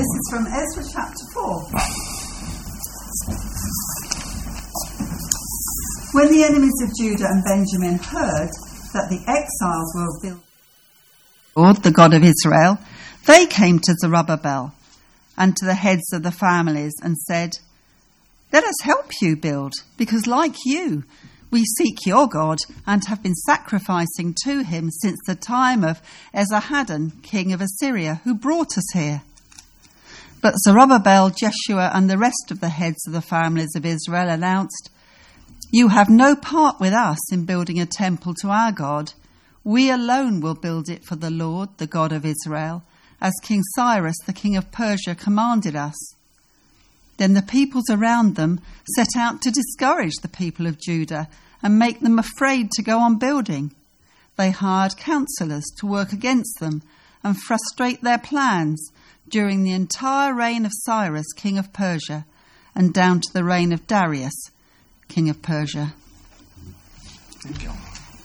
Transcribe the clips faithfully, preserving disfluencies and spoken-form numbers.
this is from Ezra chapter four. When the enemies of Judah and Benjamin heard that the exiles were building Lord, the God of Israel, they came to Zerubbabel and to the heads of the families and said, "Let us help you build, because like you, we seek your God and have been sacrificing to him since the time of Esarhaddon, king of Assyria, who brought us here." But Zerubbabel, Jeshua, and the rest of the heads of the families of Israel announced, "You have no part with us in building a temple to our God. We alone will build it for the Lord, the God of Israel, as King Cyrus, the king of Persia, commanded us." Then the peoples around them set out to discourage the people of Judah and make them afraid to go on building. They hired counselors to work against them and frustrate their plans during the entire reign of Cyrus, king of Persia, and down to the reign of Darius, king of Persia. Thank you.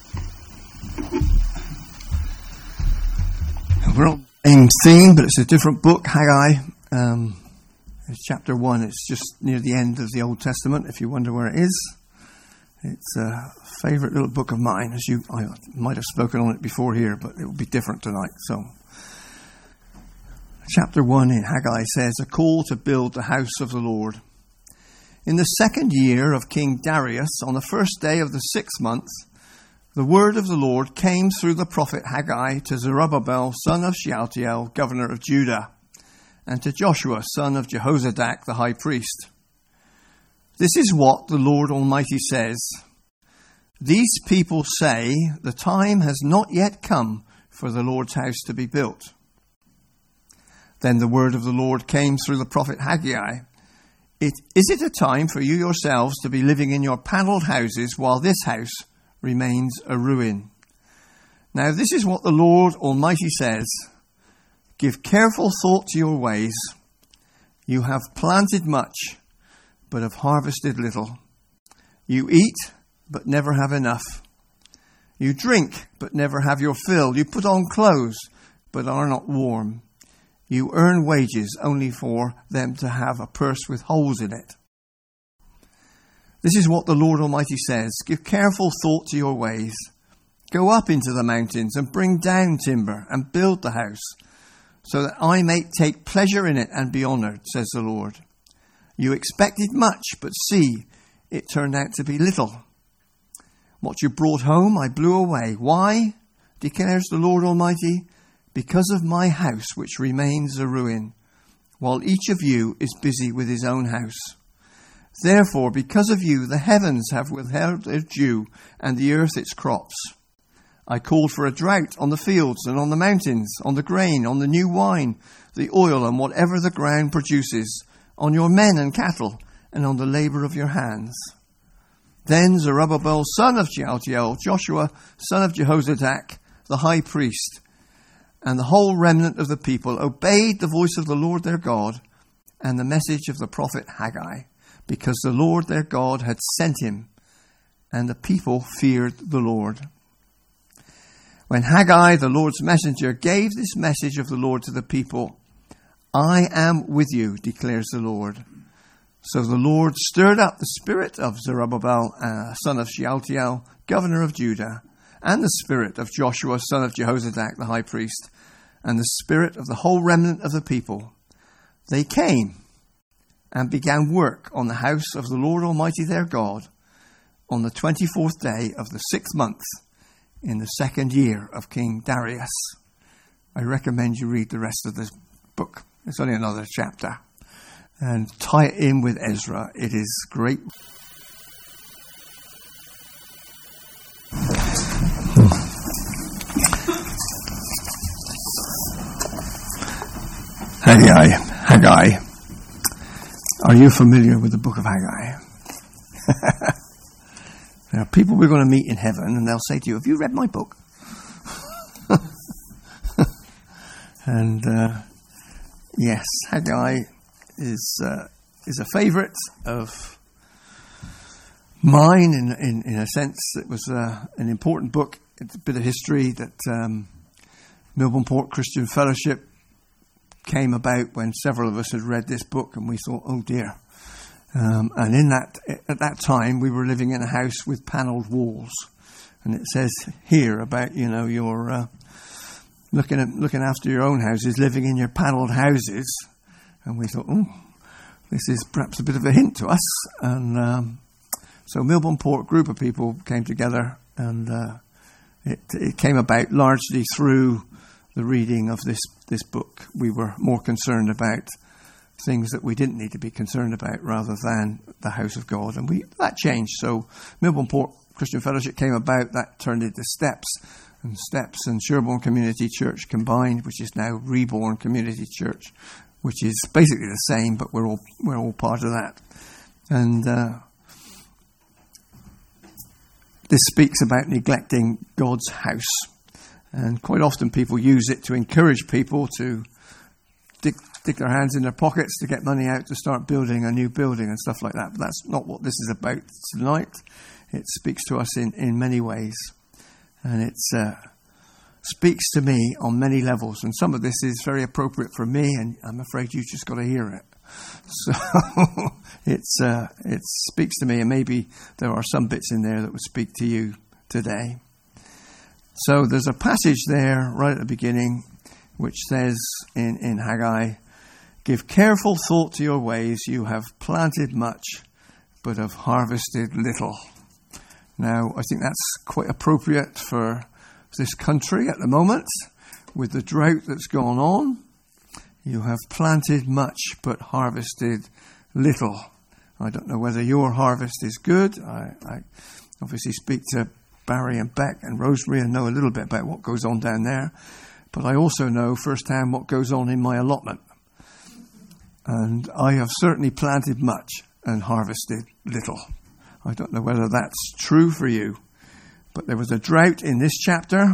We're on the same theme, but it's a different book, Haggai. Um, it's chapter one. It's just near the end of the Old Testament, if you wonder where it is. It's a favourite little book of mine. As you, I might have spoken on it before here, but it will be different tonight. So, chapter one in Haggai says, "A call to build the house of the Lord. In the second year of King Darius, on the first day of the sixth month, the word of the Lord came through the prophet Haggai to Zerubbabel, son of Shealtiel, governor of Judah, and to Joshua, son of Jehozadak, the high priest. This is what the Lord Almighty says. These people say, the time has not yet come for the Lord's house to be built." Then the word of the Lord came through the prophet Haggai. It, "Is it a time for you yourselves to be living in your panelled houses while this house remains a ruin? Now this is what the Lord Almighty says. Give careful thought to your ways. You have planted much, but have harvested little. You eat, but never have enough. You drink, but never have your fill. You put on clothes, but are not warm. You earn wages only for them to have a purse with holes in it. This is what the Lord Almighty says. Give careful thought to your ways. Go up into the mountains and bring down timber and build the house, so that I may take pleasure in it and be honoured, says the Lord. You expected much, but see, it turned out to be little. What you brought home I blew away. Why, declares the Lord Almighty? Because of my house which remains a ruin, while each of you is busy with his own house. Therefore, because of you, the heavens have withheld their dew, and the earth its crops. I called for a drought on the fields and on the mountains, on the grain, on the new wine, the oil, and whatever the ground produces, on your men and cattle, and on the labour of your hands. Then Zerubbabel, son of Shealtiel, Joshua, son of Jehozadak, the high priest, and the whole remnant of the people obeyed the voice of the Lord their God and the message of the prophet Haggai, because the Lord their God had sent him, and the people feared the Lord. When Haggai, the Lord's messenger, gave this message of the Lord to the people, I am with you, declares the Lord. So the Lord stirred up the spirit of Zerubbabel, uh, son of Shealtiel, governor of Judah, and the spirit of Joshua, son of Jehozadak, the high priest, and the spirit of the whole remnant of the people. They came and began work on the house of the Lord Almighty their God on the twenty-fourth day of the sixth month in the second year of King Darius. I recommend you read the rest of this book. It's only another chapter. And tie it in with Ezra. It is great. Haggai. Haggai. Are you familiar with the book of Haggai? There are people we're going to meet in heaven, and they'll say to you, have you read my book? and uh, yes, Haggai is uh, is a favourite of mine in, in, in a sense. It was uh, an important book. It's a bit of history that um, Melbourne Port Christian Fellowship came about when several of us had read this book, and we thought, oh dear. Um, and in that, at that time, we were living in a house with panelled walls. And it says here about, you know, your uh, looking at looking after your own houses, living in your panelled houses. And we thought, oh, this is perhaps a bit of a hint to us. And um, so Millburn Port, group of people came together, and uh, it, it came about largely through the reading of this, this book. We were more concerned about things that we didn't need to be concerned about rather than the house of God. And we that changed. So Millburn Port Christian Fellowship came about. That turned into Steps, and Steps and Sherborne Community Church combined, which is now Reborn Community Church, which is basically the same, but we're all we're all part of that. And uh, this speaks about neglecting God's house. And quite often people use it to encourage people to dig, dig their hands in their pockets to get money out to start building a new building and stuff like that. But that's not what this is about tonight. It speaks to us in, in many ways. And it uh, speaks to me on many levels. And some of this is very appropriate for me, and I'm afraid you've just got to hear it. So it's uh, it speaks to me, and maybe there are some bits in there that would speak to you today. So there's a passage there right at the beginning which says in, in Haggai, "Give careful thought to your ways. You have planted much, but have harvested little." Now, I think that's quite appropriate for this country at the moment, with the drought that's gone on. You have planted much, but harvested little. I don't know whether your harvest is good. I, I obviously speak to Barry and Beck and Rosemary and know a little bit about what goes on down there. But I also know firsthand what goes on in my allotment. And I have certainly planted much and harvested little. I don't know whether that's true for you. But there was a drought in this chapter.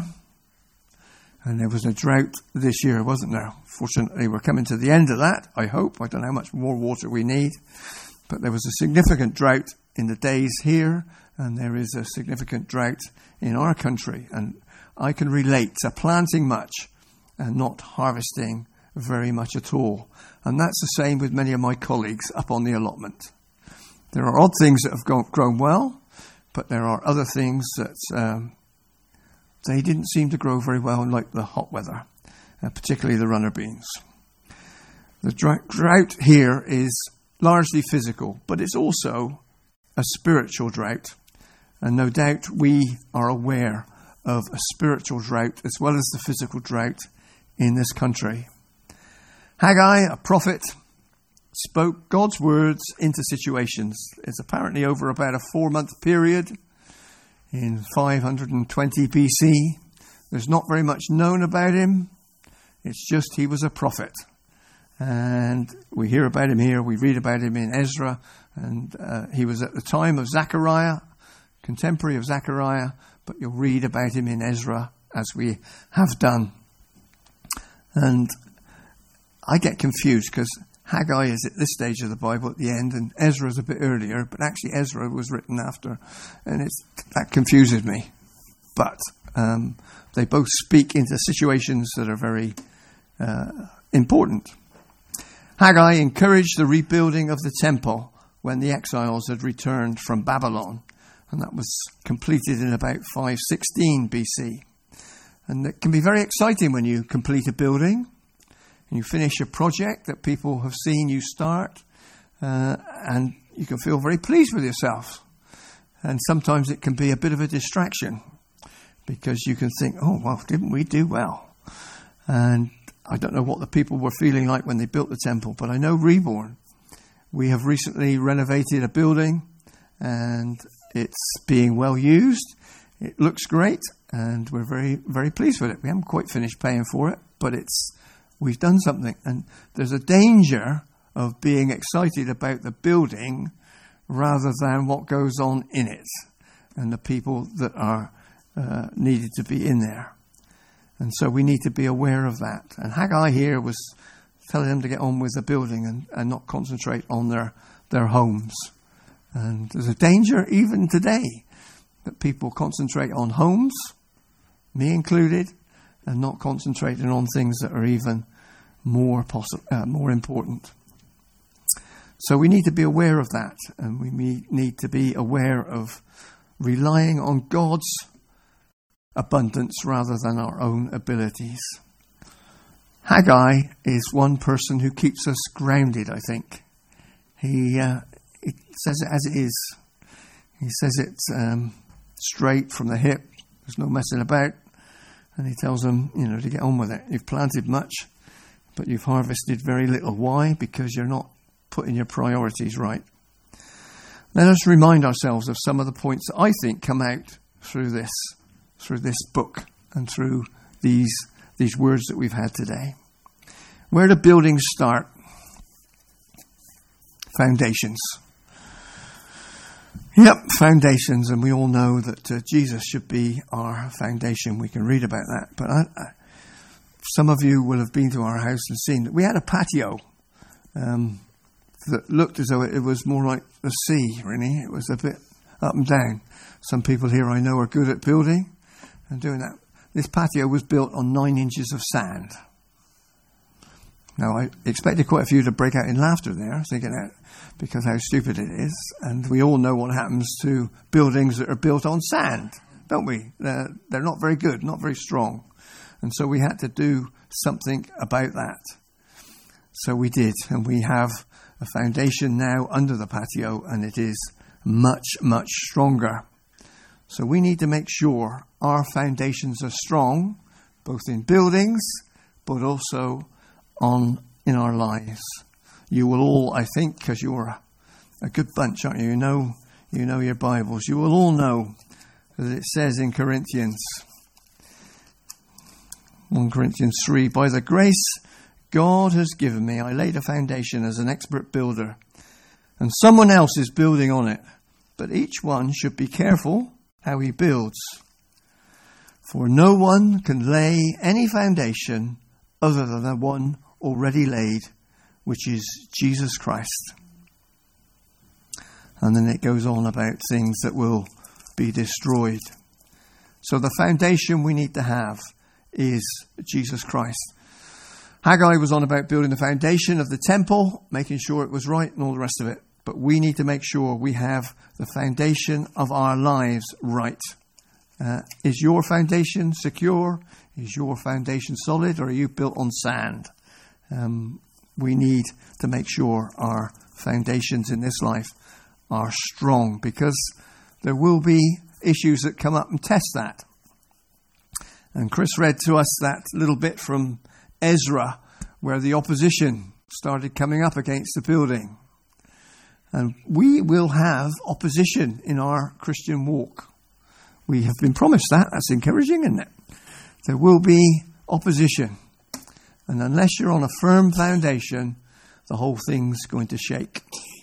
And there was a drought this year, wasn't there? Fortunately, we're coming to the end of that, I hope. I don't know how much more water we need. But there was a significant drought in the days here. And there is a significant drought in our country. And I can relate to planting much and not harvesting very much at all. And that's the same with many of my colleagues up on the allotment. There are odd things that have gone, grown well, but there are other things that um, they didn't seem to grow very well, like the hot weather, uh, particularly the runner beans. The drought, drought here is largely physical, but it's also a spiritual drought. And no doubt we are aware of a spiritual drought as well as the physical drought in this country. Haggai, a prophet, spoke God's words into situations. It's apparently over about a four-month period in five hundred twenty B C. There's not very much known about him. It's just he was a prophet. And we hear about him here. We read about him in Ezra. And uh, he was at the time of Zechariah, contemporary of Zechariah. But you'll read about him in Ezra, as we have done. And I get confused because Haggai is at this stage of the Bible at the end, and Ezra is a bit earlier, but actually Ezra was written after, and it's, that confuses me. But um, they both speak into situations that are very uh, important. Haggai encouraged the rebuilding of the temple when the exiles had returned from Babylon, and that was completed in about five sixteen B C. And it can be very exciting when you complete a building and you finish a project that people have seen you start, uh, and you can feel very pleased with yourself. And sometimes it can be a bit of a distraction because you can think, oh, well, didn't we do well? And I don't know what the people were feeling like when they built the temple, but I know Reborn. We have recently renovated a building and it's being well used. It looks great and we're very, very pleased with it. We haven't quite finished paying for it, but it's we've done something. And there's a danger of being excited about the building rather than what goes on in it and the people that are uh, needed to be in there. And so we need to be aware of that. And Haggai here was telling them to get on with the building and, and not concentrate on their, their homes. And there's a danger even today that people concentrate on homes, me included, and not concentrating on things that are even more possi- uh, more important. So we need to be aware of that, and we need to be aware of relying on God's abundance rather than our own abilities. Haggai is one person who keeps us grounded, I think. He, uh, he says it as it is. He says it um, straight from the hip. There's no messing about. And he tells them, you know, to get on with it. You've planted much, but you've harvested very little. Why? Because you're not putting your priorities right. Let us remind ourselves of some of the points that I think come out through this, through this book and through these these words that we've had today. Where do buildings start? Foundations. Yep, foundations, and we all know that uh, Jesus should be our foundation. We can read about that, but I, I, some of you will have been to our house and seen that we had a patio um, that looked as though it, it was more like the sea, really. It was a bit up and down. Some people here I know are good at building and doing that. This patio was built on nine inches of sand. Now, I expected quite a few to break out in laughter there, thinking that because how stupid it is. And we all know what happens to buildings that are built on sand, don't we? They're, they're not very good, not very strong. And so we had to do something about that. So we did, and we have a foundation now under the patio, and it is much, much stronger. So we need to make sure our foundations are strong, both in buildings, but also on in our lives. You will all, I think, because you're a, a good bunch, aren't you? You know, you know your Bibles. You will all know that it says in Corinthians, First Corinthians three, by the grace God has given me, I laid a foundation as an expert builder, and someone else is building on it. But each one should be careful how he builds. For no one can lay any foundation other than the one already laid, which is Jesus Christ. And then it goes on about things that will be destroyed. So the foundation we need to have is Jesus Christ. Haggai was on about building the foundation of the temple, making sure it was right and all the rest of it. But we need to make sure we have the foundation of our lives right. Uh, is your foundation secure? Is your foundation solid? Or are you built on sand? Um, we need to make sure our foundations in this life are strong, because there will be issues that come up and test that. And Chris read to us that little bit from Ezra where the opposition started coming up against the building. And we will have opposition in our Christian walk. We have been promised that. That's encouraging, isn't it? There will be opposition. And unless you're on a firm foundation, the whole thing's going to shake.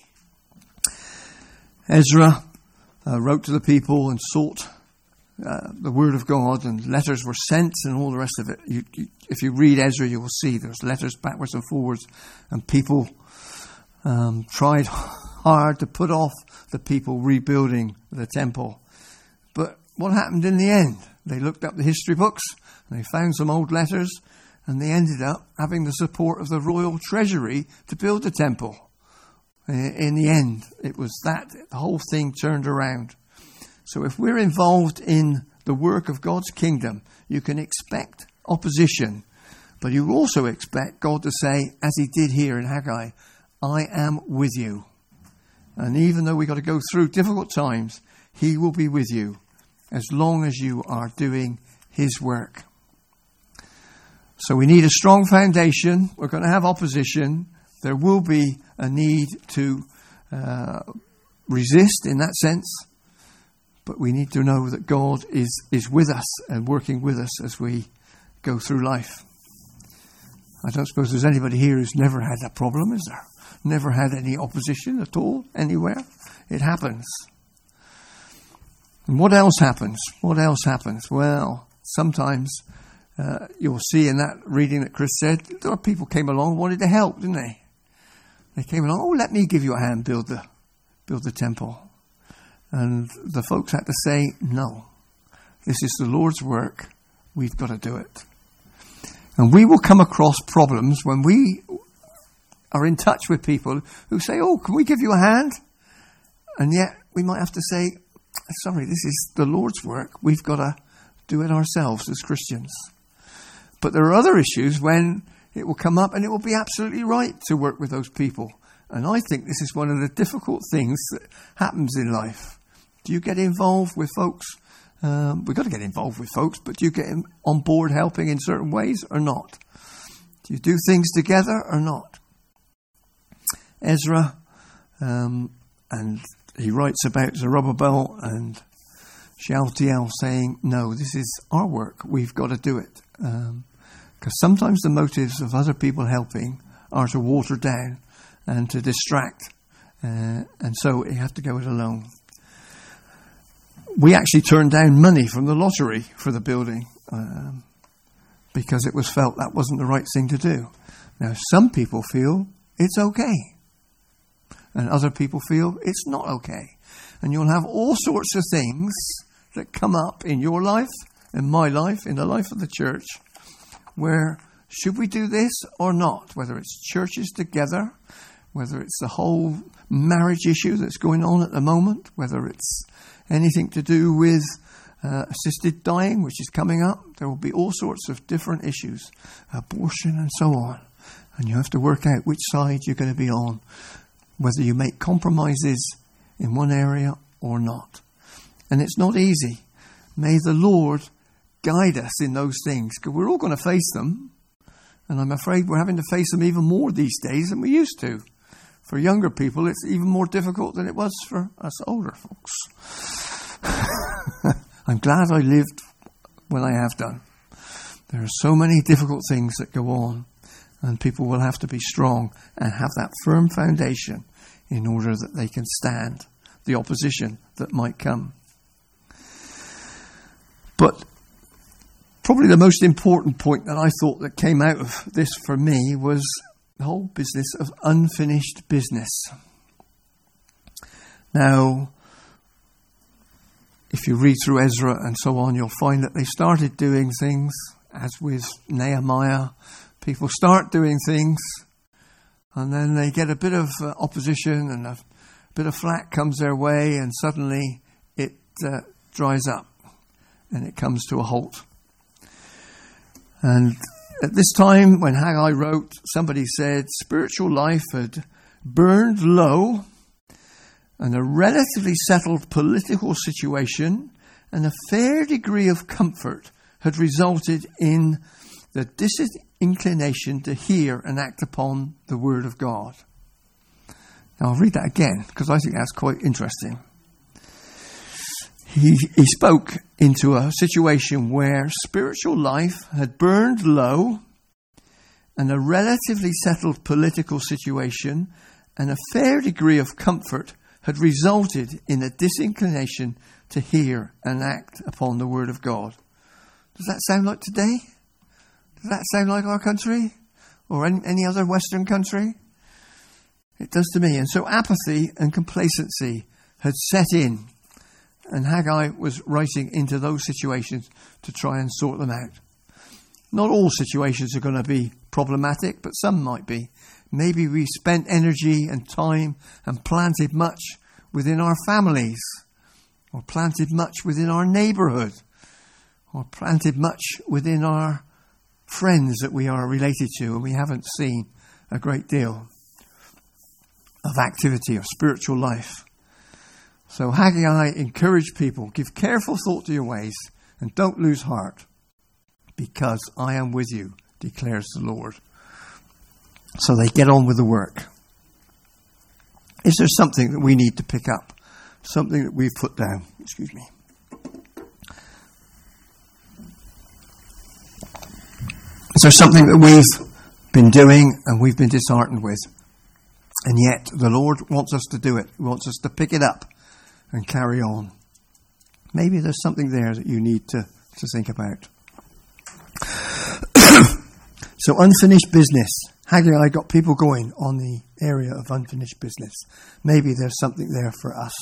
Ezra uh, wrote to the people and sought uh, the word of God, and letters were sent and all the rest of it. You, you, if you read Ezra, you will see there's letters backwards and forwards, and people um, tried hard to put off the people rebuilding the temple. But what happened in the end? They looked up the history books and they found some old letters, and they ended up having the support of the royal treasury to build the temple. In the end, it was that the whole thing turned around. So if we're involved in the work of God's kingdom, you can expect opposition, but you also expect God to say, as he did here in Haggai, I am with you. And even though we've got to go through difficult times, he will be with you as long as you are doing his work. So we need a strong foundation. We're going to have opposition. There will be a need to uh, resist in that sense. But we need to know that God is, is with us and working with us as we go through life. I don't suppose there's anybody here who's never had that problem, is there? Never had any opposition at all, anywhere. It happens. And what else happens? What else happens? Well, sometimes uh, you'll see in that reading that Chris said, there were people came along and wanted to help, didn't they? They came along, oh, let me give you a hand, build the, build the temple. And the folks had to say, no, this is the Lord's work. We've got to do it. And we will come across problems when we are in touch with people who say, oh, can we give you a hand? And yet we might have to say, sorry, this is the Lord's work. We've got to do it ourselves as Christians. But there are other issues when it will come up and it will be absolutely right to work with those people. And I think this is one of the difficult things that happens in life. Do you get involved with folks? Um, we've got to get involved with folks, but do you get on board helping in certain ways or not? Do you do things together or not? Ezra, um, and he writes about Zerubbabel and Shealtiel saying, no, this is our work. We've got to do it. Um, because sometimes the motives of other people helping are to water down and to distract. Uh, and so you have to go it alone. We actually turned down money from the lottery for the building um, because it was felt that wasn't the right thing to do. Now, some people feel it's okay. And other people feel it's not okay. And you'll have all sorts of things that come up in your life, in my life, in the life of the church, where should we do this or not? Whether it's churches together, whether it's the whole marriage issue that's going on at the moment, whether it's anything to do with uh, assisted dying, which is coming up. There will be all sorts of different issues, abortion and so on. And you have to work out which side you're going to be on, whether you make compromises in one area or not. And it's not easy. May the Lord guide us in those things, because we're all going to face them. And I'm afraid we're having to face them even more these days than we used to. For younger people, it's even more difficult than it was for us older folks. I'm glad I lived when I have done. There are so many difficult things that go on, and people will have to be strong and have that firm foundation in order that they can stand the opposition that might come. But probably the most important point that I thought that came out of this for me was the whole business of unfinished business. Now, if you read through Ezra and so on, you'll find that they started doing things, as with Nehemiah. People start doing things, and then they get a bit of uh, opposition, and a bit of flack comes their way, and suddenly it uh, dries up, and it comes to a halt. And at this time, when Haggai wrote, somebody said spiritual life had burned low, and a relatively settled political situation and a fair degree of comfort had resulted in the disinclination to hear and act upon the word of God. Now I'll read that again, because I think that's quite interesting. He, he spoke into a situation where spiritual life had burned low, and a relatively settled political situation and a fair degree of comfort had resulted in a disinclination to hear and act upon the word of God. Does that sound like today? Does that sound like our country? Or any, any other Western country? It does to me. And so apathy and complacency had set in. And Haggai was writing into those situations to try and sort them out. Not all situations are going to be problematic, but some might be. Maybe we spent energy and time and planted much within our families, or planted much within our neighbourhood, or planted much within our friends that we are related to, and we haven't seen a great deal of activity, of spiritual life. So Haggai encouraged people, give careful thought to your ways, and don't lose heart, because I am with you, declares the Lord. So they get on with the work. Is there something that we need to pick up? Something that we've put down? Excuse me. Is there something that we've been doing and we've been disheartened with? And yet the Lord wants us to do it. He wants us to pick it up and carry on. Maybe there's something there that you need to, to think about. So unfinished business. Haggai got people going on the area of unfinished business. Maybe there's something there for us.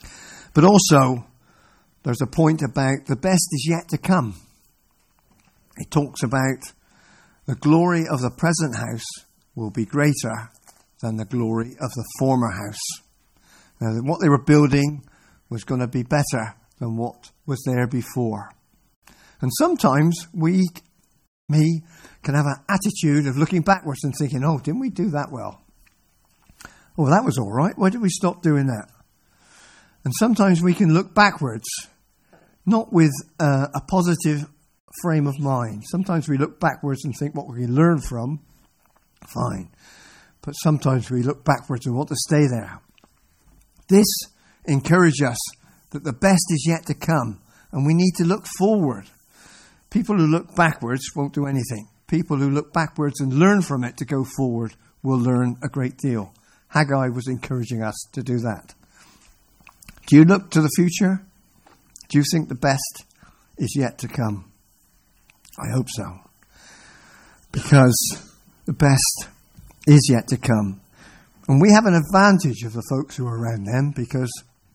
But also, there's a point about the best is yet to come. He talks about the glory of the present house will be greater than the glory of the former house. Now, what they were building was going to be better than what was there before. And sometimes we, me, can have an attitude of looking backwards and thinking, oh, didn't we do that well? Oh, that was all right. Why did we stop doing that? And sometimes we can look backwards, not with uh, a positive frame of mind. Sometimes we look backwards and think what we can learn from, fine. But sometimes we look backwards and want to stay there. This encourages us that the best is yet to come, and we need to look forward. People who look backwards won't do anything. People who look backwards and learn from it to go forward will learn a great deal. Haggai was encouraging us to do that. Do you look to the future? Do you think the best is yet to come? I hope so. Because the best is yet to come. And we have an advantage of the folks who are around them, because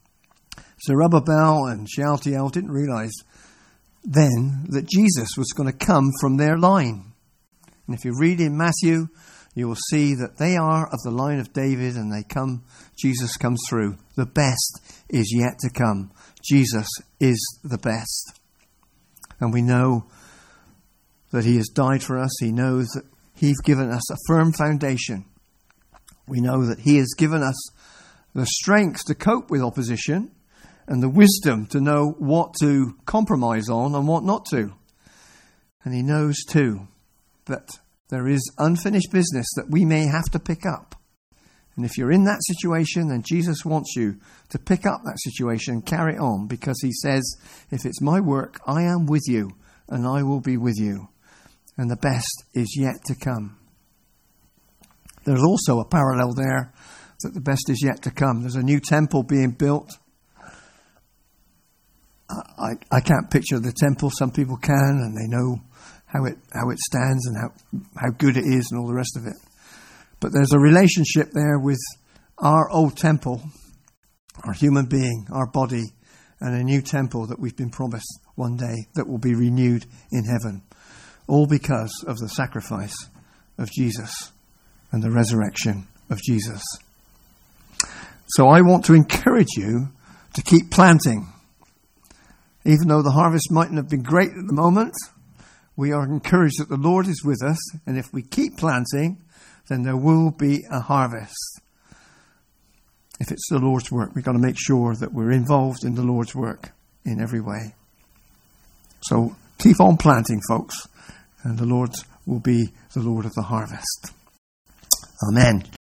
Zerubbabel and Shealtiel didn't realize then that Jesus was going to come from their line. And if you read in Matthew, you will see that they are of the line of David, and they come, Jesus comes through. The best is yet to come. Jesus is the best. And we know that he has died for us. He knows that he's given us a firm foundation. We know that he has given us the strength to cope with opposition and the wisdom to know what to compromise on and what not to. And he knows too that there is unfinished business that we may have to pick up. And if you're in that situation, then Jesus wants you to pick up that situation and carry it on, because he says, if it's my work, I am with you and I will be with you. And the best is yet to come. There's also a parallel there that the best is yet to come. There's a new temple being built. I, I can't picture the temple. Some people can, and they know how it how it stands and how, how good it is and all the rest of it. But there's a relationship there with our old temple, our human being, our body, and a new temple that we've been promised one day that will be renewed in heaven. All because of the sacrifice of Jesus and the resurrection of Jesus. So I want to encourage you to keep planting. Even though the harvest mightn't have been great at the moment, we are encouraged that the Lord is with us, and if we keep planting, then there will be a harvest. If it's the Lord's work, we've got to make sure that we're involved in the Lord's work in every way. So keep on planting, folks, and the Lord will be the Lord of the harvest. Amen.